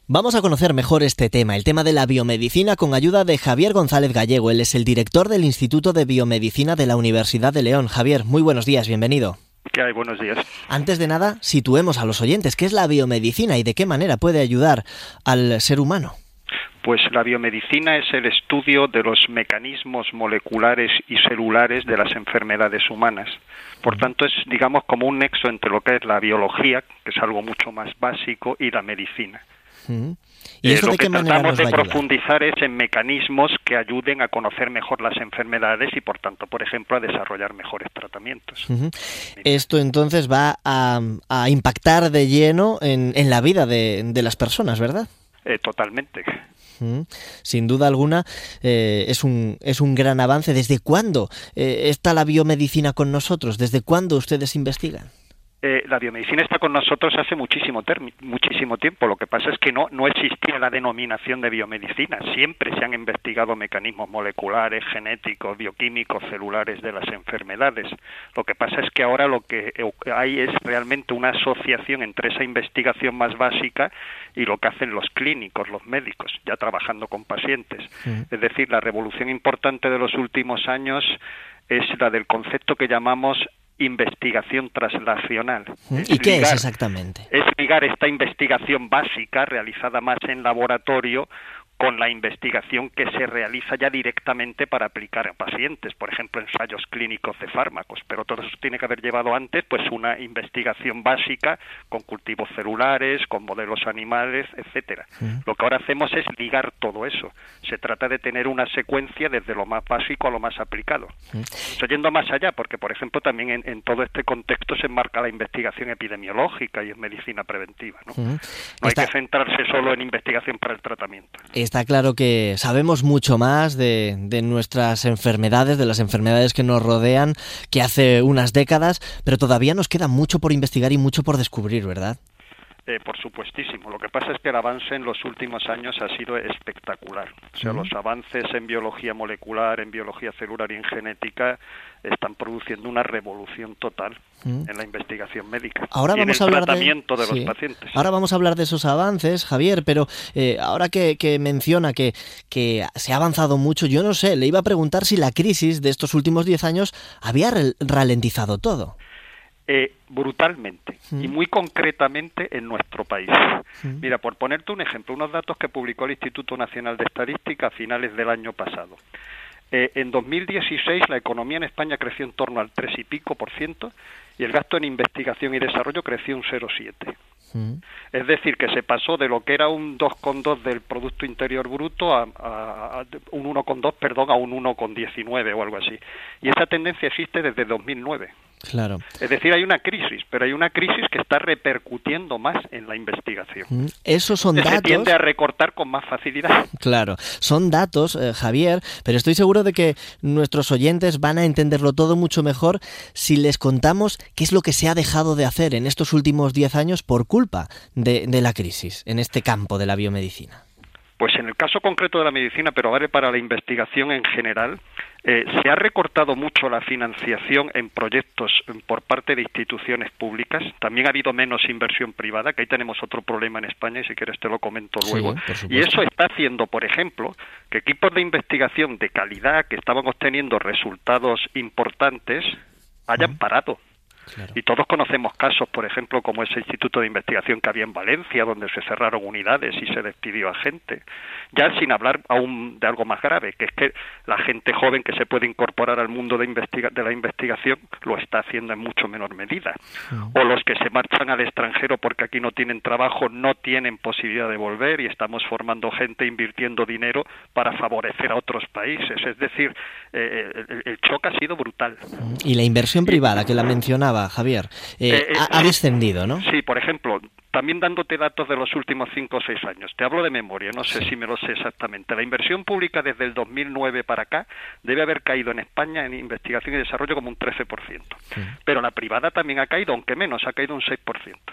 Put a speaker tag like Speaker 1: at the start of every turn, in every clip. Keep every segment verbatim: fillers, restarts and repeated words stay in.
Speaker 1: Vamos a conocer mejor este tema, el tema de la biomedicina, con ayuda de Javier González Gallego. Él es el director del Instituto de Biomedicina de la Universidad de León. Javier, muy buenos días, bienvenido.
Speaker 2: ¿Qué hay? Buenos días.
Speaker 1: Antes de nada, situemos a los oyentes. ¿Qué es la biomedicina y de qué manera puede ayudar al ser humano?
Speaker 2: Pues la biomedicina es el estudio de los mecanismos moleculares y celulares de las enfermedades humanas. Por tanto, es, digamos, como un nexo entre lo que es la biología, que es algo mucho más básico, y la medicina.
Speaker 1: ¿Mm? ¿Y eso
Speaker 2: eh,
Speaker 1: de qué
Speaker 2: lo que
Speaker 1: manera
Speaker 2: tratamos
Speaker 1: nos va
Speaker 2: de
Speaker 1: a ayudar?
Speaker 2: profundizar es en mecanismos que ayuden a conocer mejor las enfermedades y, por tanto, por ejemplo, a desarrollar mejores tratamientos.
Speaker 1: Uh-huh. Esto entonces va a, a impactar de lleno en, en la vida de, de las personas, ¿verdad?
Speaker 2: Eh, totalmente.
Speaker 1: Uh-huh. Sin duda alguna, eh, es un es un gran avance. ¿Desde cuándo eh, está la biomedicina con nosotros? ¿Desde cuándo ustedes investigan?
Speaker 2: Eh, la biomedicina está con nosotros hace muchísimo, term- muchísimo tiempo. Lo que pasa es que no, no existía la denominación de biomedicina. Siempre se han investigado mecanismos moleculares, genéticos, bioquímicos, celulares de las enfermedades. Lo que pasa es que ahora lo que hay es realmente una asociación entre esa investigación más básica y lo que hacen los clínicos, los médicos, ya trabajando con pacientes. Sí. Es decir, la revolución importante de los últimos años es la del concepto que llamamos investigación translacional.
Speaker 1: ¿Y qué ligar, es exactamente?
Speaker 2: Es ligar esta investigación básica realizada más en laboratorio con la investigación que se realiza ya directamente para aplicar a pacientes, por ejemplo, ensayos clínicos de fármacos, pero todo eso tiene que haber llevado antes pues una investigación básica con cultivos celulares, con modelos animales, etcétera. Uh-huh. Lo que ahora hacemos es ligar todo eso. Se trata de tener una secuencia desde lo más básico a lo más aplicado. Uh-huh. Estoy yendo más allá porque, por ejemplo, también en, en todo este contexto se enmarca la investigación epidemiológica y en medicina preventiva, ¿no? Uh-huh. No Está... hay que centrarse solo en investigación para el tratamiento.
Speaker 1: Está claro que sabemos mucho más de, de nuestras enfermedades, de las enfermedades que nos rodean, que hace unas décadas, pero todavía nos queda mucho por investigar y mucho por descubrir, ¿verdad?
Speaker 2: Eh, por supuestísimo. Lo que pasa es que el avance en los últimos años ha sido espectacular. O sea, uh-huh. los avances en biología molecular, en biología celular y en genética están produciendo una revolución total uh-huh. en la investigación médica
Speaker 1: ahora
Speaker 2: y
Speaker 1: vamos
Speaker 2: en el
Speaker 1: a hablar
Speaker 2: tratamiento de,
Speaker 1: de
Speaker 2: los
Speaker 1: sí.
Speaker 2: pacientes.
Speaker 1: Ahora vamos a hablar de esos avances, Javier, pero eh, ahora que, que menciona que, que se ha avanzado mucho, yo no sé, le iba a preguntar si la crisis de estos últimos diez años había re- ralentizado todo.
Speaker 2: Eh, brutalmente mm. y muy concretamente en nuestro país. Mm. Mira, por ponerte un ejemplo, unos datos que publicó el Instituto Nacional de Estadística a finales del año pasado. Eh, en dos mil dieciséis la economía en España creció en torno al tres y pico por ciento y el gasto en investigación y desarrollo creció un cero coma siete. Mm. Es decir, que se pasó de lo que era un dos coma dos del Producto Interior Bruto a, a, a un uno coma dos, perdón, a un uno coma diecinueve o algo así. Y esa tendencia existe desde dos mil nueve.
Speaker 1: Claro.
Speaker 2: Es decir, hay una crisis, pero hay una crisis que está repercutiendo más en la investigación.
Speaker 1: Mm. Esos son
Speaker 2: se
Speaker 1: datos...
Speaker 2: Se tiende a recortar con más facilidad.
Speaker 1: Claro, son datos, eh, Javier, pero estoy seguro de que nuestros oyentes van a entenderlo todo mucho mejor si les contamos qué es lo que se ha dejado de hacer en estos últimos diez años por culpa de, de la crisis en este campo de la biomedicina.
Speaker 2: Pues en el caso concreto de la medicina, pero vale para la investigación en general, eh, se ha recortado mucho la financiación en proyectos por parte de instituciones públicas. También ha habido menos inversión privada, que ahí tenemos otro problema en España y si quieres te lo comento luego.
Speaker 1: Sí,
Speaker 2: y eso está haciendo, por ejemplo, que equipos de investigación de calidad que estaban obteniendo resultados importantes hayan uh-huh. parado. Claro. Y todos conocemos casos, por ejemplo, como ese instituto de investigación que había en Valencia, donde se cerraron unidades y se despidió a gente. Ya sin hablar aún de algo más grave, que es que la gente joven que se puede incorporar al mundo de, investiga- de la investigación lo está haciendo en mucho menor medida. Sí. O los que se marchan al extranjero porque aquí no tienen trabajo, no tienen posibilidad de volver y estamos formando gente invirtiendo dinero para favorecer a otros países. Es decir, eh, el, el choque ha sido brutal.
Speaker 1: Y la inversión privada, que la mencionaba Javier, eh, eh, ha, ha descendido, ¿no?
Speaker 2: Sí, por ejemplo, también dándote datos de los últimos cinco o seis años. Te hablo de memoria, no sé sí. si me lo sé exactamente. La inversión pública desde el dos mil nueve para acá debe haber caído en España en investigación y desarrollo como un trece por ciento. Sí. Pero la privada también ha caído, aunque menos, ha caído un seis por ciento.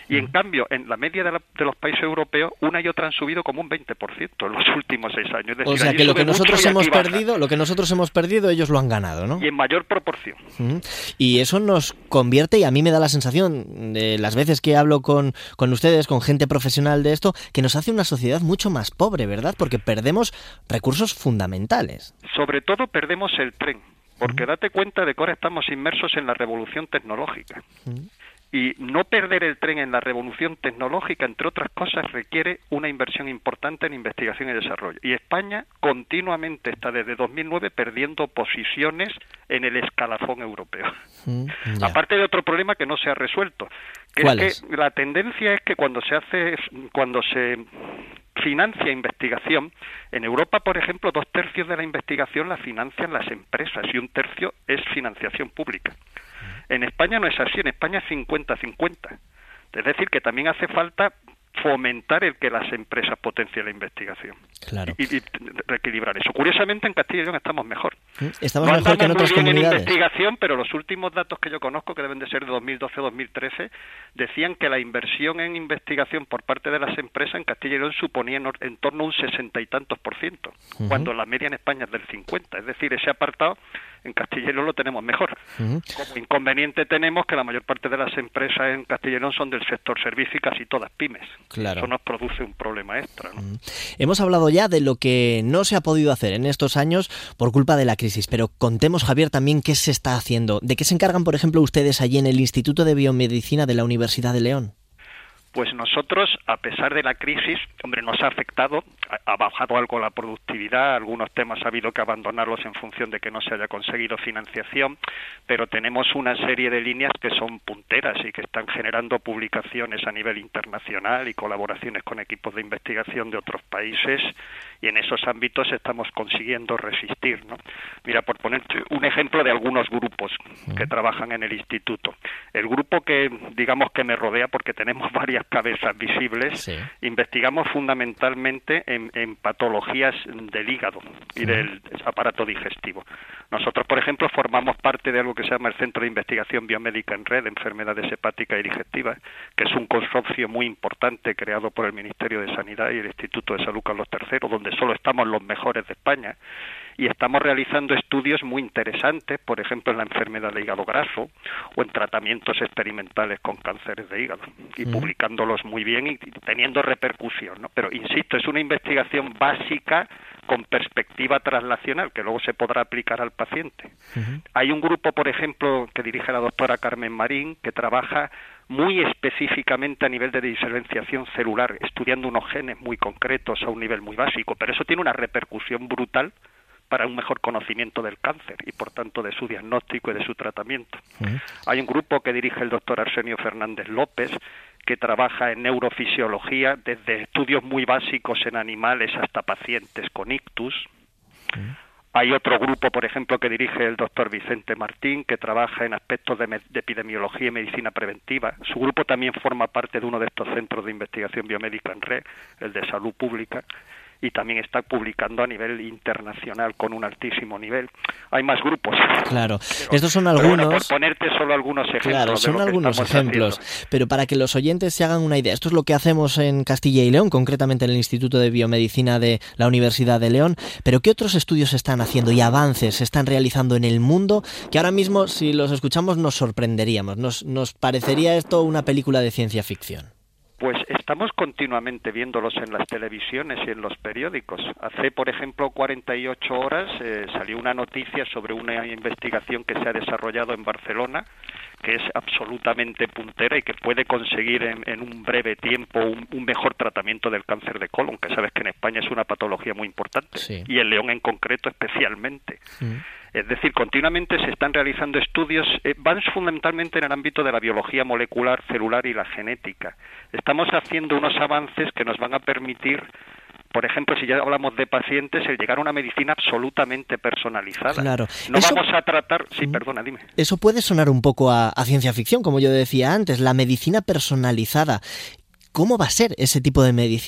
Speaker 2: Y en cambio, en la media de, la, de los países europeos, una y otra han subido como un veinte por ciento en los últimos seis años. Es decir,
Speaker 1: o sea que lo que nosotros hemos perdido, lo que nosotros hemos perdido, ellos lo han ganado, ¿no?
Speaker 2: Y en mayor proporción.
Speaker 1: Uh-huh. Y eso nos convierte, y a mí me da la sensación, de las veces que hablo con, con ustedes, con gente profesional de esto, que nos hace una sociedad mucho más pobre, ¿verdad? Porque perdemos recursos fundamentales.
Speaker 2: Sobre todo perdemos el tren, porque uh-huh. date cuenta de que ahora estamos inmersos en la revolución tecnológica. Uh-huh. Y no perder el tren en la revolución tecnológica, entre otras cosas, requiere una inversión importante en investigación y desarrollo. Y España continuamente está desde dos mil nueve perdiendo posiciones en el escalafón europeo. Mm, yeah. Aparte de otro problema que no se ha resuelto, que
Speaker 1: ¿Cuál
Speaker 2: es que
Speaker 1: es?
Speaker 2: la tendencia es que cuando se hace, cuando se financia investigación, en Europa, por ejemplo, dos tercios de la investigación la financian las empresas y un tercio es financiación pública. En España no es así, en España es cincuenta cincuenta. Es decir, que también hace falta fomentar el que las empresas potencien la investigación.
Speaker 1: Claro.
Speaker 2: Y, y reequilibrar eso. Curiosamente, en Castilla y León estamos mejor.
Speaker 1: Estamos
Speaker 2: no
Speaker 1: mejor que en otras
Speaker 2: muy bien
Speaker 1: comunidades.
Speaker 2: En investigación, pero los últimos datos que yo conozco, que deben de ser de dos mil doce a dos mil trece, decían que la inversión en investigación por parte de las empresas en Castilla y León suponía en, en torno a un sesenta y tantos por ciento, uh-huh. cuando la media en España es del cincuenta. Es decir, ese apartado en Castilla y León lo tenemos mejor. Uh-huh. Como inconveniente tenemos que la mayor parte de las empresas en Castilla y León son del sector servicio y casi todas pymes.
Speaker 1: Claro.
Speaker 2: Eso nos produce un problema extra, ¿no?
Speaker 1: Uh-huh. Hemos hablado ya de lo que no se ha podido hacer en estos años por culpa de la crisis, pero contemos, Javier, también qué se está haciendo. ¿De qué se encargan, por ejemplo, ustedes allí en el Instituto de Biomedicina de la Universidad de León?
Speaker 2: Pues nosotros, a pesar de la crisis, hombre, nos ha afectado, ha bajado algo la productividad, algunos temas ha habido que abandonarlos en función de que no se haya conseguido financiación, pero tenemos una serie de líneas que son punteras y que están generando publicaciones a nivel internacional y colaboraciones con equipos de investigación de otros países, y en esos ámbitos estamos consiguiendo resistir, ¿no? Mira, por ponerte un ejemplo de algunos grupos que trabajan en el instituto. El grupo que, digamos, que me rodea, porque tenemos varias cabezas visibles, sí. investigamos fundamentalmente en, en patologías del hígado y sí. del aparato digestivo. Nosotros, por ejemplo, formamos parte de algo que se llama el Centro de Investigación Biomédica en Red de Enfermedades Hepáticas y Digestivas, que es un consorcio muy importante creado por el Ministerio de Sanidad y el Instituto de Salud Carlos tercero, donde solo estamos los mejores de España, y estamos realizando estudios muy interesantes, por ejemplo, en la enfermedad de hígado graso o en tratamientos experimentales con cánceres de hígado, y mm. publicándolos muy bien y teniendo repercusión, ¿no? Pero, insisto, es una investigación básica con perspectiva translacional, que luego se podrá aplicar al paciente. Uh-huh. Hay un grupo, por ejemplo, que dirige la doctora Carmen Marín, que trabaja muy específicamente a nivel de diferenciación celular, estudiando unos genes muy concretos a un nivel muy básico, pero eso tiene una repercusión brutal para un mejor conocimiento del cáncer y, por tanto, de su diagnóstico y de su tratamiento. Uh-huh. Hay un grupo que dirige el doctor Arsenio Fernández López, que trabaja en neurofisiología, desde estudios muy básicos en animales hasta pacientes con ictus. Uh-huh. Hay otro grupo, por ejemplo, que dirige el doctor Vicente Martín, que trabaja en aspectos de, me- de epidemiología y medicina preventiva. Su grupo también forma parte de uno de estos centros de investigación biomédica en red, el de salud pública, y también está publicando a nivel internacional con un altísimo nivel. Hay más grupos.
Speaker 1: Claro,
Speaker 2: pero,
Speaker 1: estos son algunos...
Speaker 2: Bueno, por ponerte solo algunos ejemplos.
Speaker 1: Claro, son
Speaker 2: de lo
Speaker 1: algunos
Speaker 2: que
Speaker 1: ejemplos,
Speaker 2: haciendo.
Speaker 1: Pero para que los oyentes se hagan una idea, esto es lo que hacemos en Castilla y León, concretamente en el Instituto de Biomedicina de la Universidad de León, pero ¿qué otros estudios se están haciendo y avances se están realizando en el mundo que ahora mismo, si los escuchamos, nos sorprenderíamos, nos, nos parecería esto una película de ciencia ficción?
Speaker 2: Pues estamos continuamente viéndolos en las televisiones y en los periódicos. Hace, por ejemplo, cuarenta y ocho horas eh, salió una noticia sobre una investigación que se ha desarrollado en Barcelona, que es absolutamente puntera y que puede conseguir en, en un breve tiempo un, un mejor tratamiento del cáncer de colon, que sabes que en España es una patología muy importante, sí. y en León en concreto especialmente. Mm. Es decir, continuamente se están realizando estudios, eh, van fundamentalmente en el ámbito de la biología molecular, celular y la genética. Estamos haciendo unos avances que nos van a permitir, por ejemplo, si ya hablamos de pacientes, el llegar a una medicina absolutamente personalizada.
Speaker 1: Claro.
Speaker 2: No
Speaker 1: eso,
Speaker 2: vamos a tratar... Sí, perdona, dime.
Speaker 1: Eso puede sonar un poco a, a ciencia ficción, como yo decía antes, la medicina personalizada. ¿Cómo va a ser ese tipo de medicina?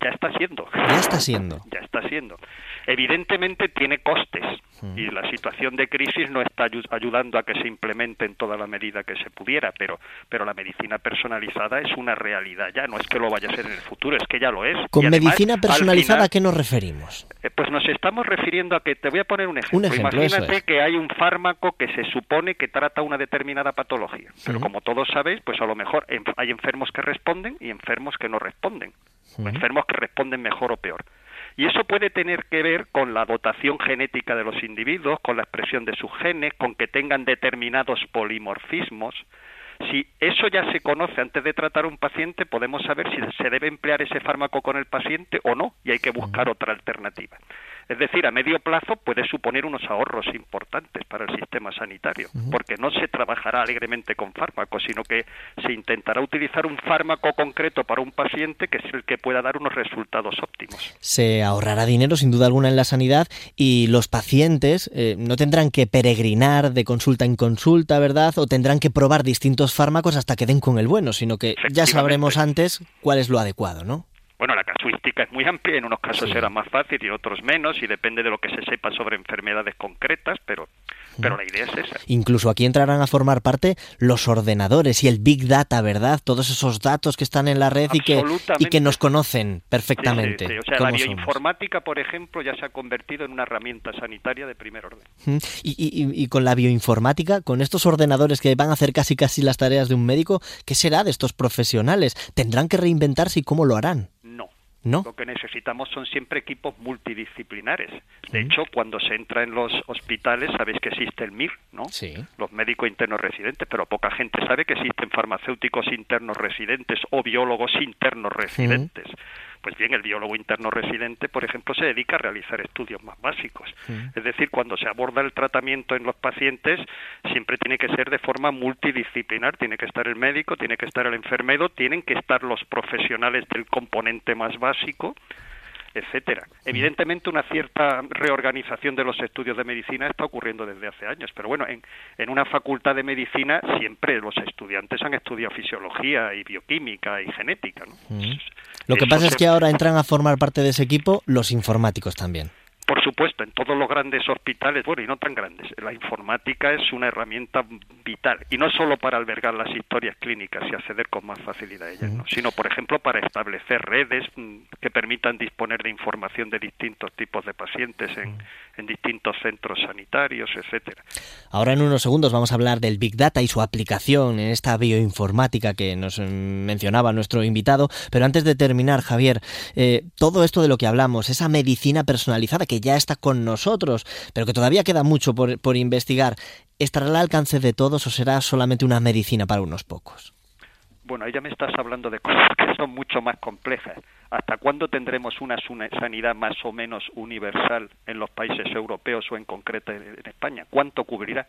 Speaker 2: ya está siendo.
Speaker 1: Ya está siendo.
Speaker 2: Ya está siendo. Evidentemente tiene costes mm. y la situación de crisis no está ayudando a que se implemente en toda la medida que se pudiera, pero pero la medicina personalizada es una realidad ya, no es que lo vaya a ser en el futuro, es que ya lo es.
Speaker 1: ¿Con
Speaker 2: además,
Speaker 1: medicina personalizada
Speaker 2: final,
Speaker 1: a qué nos referimos?
Speaker 2: Eh, pues nos estamos refiriendo a que, te voy a poner un ejemplo,
Speaker 1: un ejemplo
Speaker 2: imagínate
Speaker 1: es.
Speaker 2: que hay un fármaco que se supone que trata una determinada patología, pero mm. como todos sabéis, pues a lo mejor hay enfermos que responden y enfermos que no responden, mm. enfermos que responden mejor o peor. Y eso puede tener que ver con la dotación genética de los individuos, con la expresión de sus genes, con que tengan determinados polimorfismos. Si eso ya se conoce antes de tratar a un paciente, podemos saber si se debe emplear ese fármaco con el paciente o no, y hay que buscar otra alternativa. Es decir, a medio plazo puede suponer unos ahorros importantes para el sistema sanitario, porque no se trabajará alegremente con fármacos, sino que se intentará utilizar un fármaco concreto para un paciente que es el que pueda dar unos resultados óptimos.
Speaker 1: Se ahorrará dinero sin duda alguna en la sanidad y los pacientes eh, no tendrán que peregrinar de consulta en consulta, ¿verdad? O tendrán que probar distintos fármacos hasta que den con el bueno, sino que ya sabremos antes cuál es lo adecuado, ¿no?
Speaker 2: Bueno, la casuística es muy amplia, en unos casos sí. será más fácil y en otros menos, y depende de lo que se sepa sobre enfermedades concretas, pero, pero la idea es esa.
Speaker 1: Incluso aquí entrarán a formar parte los ordenadores y el Big Data, ¿verdad? Todos esos datos que están en la red y que, y que nos conocen perfectamente.
Speaker 2: Sí, sí, sí. O sea, la bioinformática, somos. por ejemplo, ya se ha convertido en una herramienta sanitaria de primer orden.
Speaker 1: Y, y, y con la bioinformática, con estos ordenadores que van a hacer casi casi las tareas de un médico, ¿qué será de estos profesionales? ¿Tendrán que reinventarse y cómo lo harán? ¿No?
Speaker 2: Lo que necesitamos son siempre equipos multidisciplinares. De mm. hecho, cuando se entra en los hospitales, sabéis que existe el M I R, ¿no?
Speaker 1: Sí.
Speaker 2: Los médicos internos residentes, pero poca gente sabe que existen farmacéuticos internos residentes o biólogos internos residentes. Mm. Pues bien, el biólogo interno residente, por ejemplo, se dedica a realizar estudios más básicos. Mm. Es decir, cuando se aborda el tratamiento en los pacientes, siempre tiene que ser de forma multidisciplinar. Tiene que estar el médico, tiene que estar el enfermero, tienen que estar los profesionales del componente más básico, etcétera. Evidentemente una cierta reorganización de los estudios de medicina está ocurriendo desde hace años, pero bueno, en, en una facultad de medicina siempre los estudiantes han estudiado fisiología y bioquímica y genética, ¿no?
Speaker 1: Mm. Lo que Eso pasa se... es que ahora entran a formar parte de ese equipo los informáticos también.
Speaker 2: Por supuesto, en todos los grandes hospitales, bueno, y no tan grandes, la informática es una herramienta vital, y no solo para albergar las historias clínicas y acceder con más facilidad a ellas, ¿no? Sino, por ejemplo, para establecer redes que permitan disponer de información de distintos tipos de pacientes en, en distintos centros sanitarios, etcétera.
Speaker 1: Ahora, en unos segundos, vamos a hablar del Big Data y su aplicación en esta bioinformática que nos mencionaba nuestro invitado, pero antes de terminar, Javier, eh, todo esto de lo que hablamos, esa medicina personalizada que ya está con nosotros, pero que todavía queda mucho por, por investigar, ¿estará al alcance de todos o será solamente una medicina para unos pocos?
Speaker 2: Bueno, ahí ya me estás hablando de cosas que son mucho más complejas. ¿Hasta cuándo tendremos una sanidad más o menos universal en los países europeos o en concreto en España? ¿Cuánto cubrirá?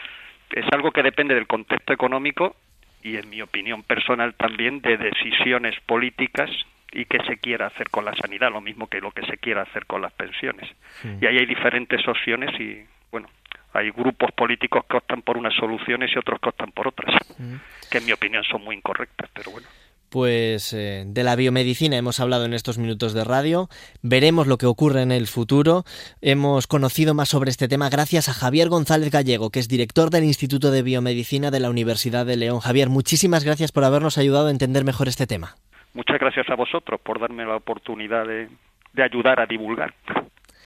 Speaker 2: Es algo que depende del contexto económico y, en mi opinión personal también, de decisiones políticas y qué se quiera hacer con la sanidad, lo mismo que lo que se quiera hacer con las pensiones. Sí. Y ahí hay diferentes opciones y, bueno, hay grupos políticos que optan por unas soluciones y otros que optan por otras, sí. que en mi opinión son muy incorrectas, pero bueno.
Speaker 1: Pues eh, de la biomedicina hemos hablado en estos minutos de radio, veremos lo que ocurre en el futuro. Hemos conocido más sobre este tema gracias a Javier González Gallego, que es director del Instituto de Biomedicina de la Universidad de León. Javier, muchísimas gracias por habernos ayudado a entender mejor este tema.
Speaker 2: Muchas gracias a vosotros por darme la oportunidad de, de ayudar a divulgar.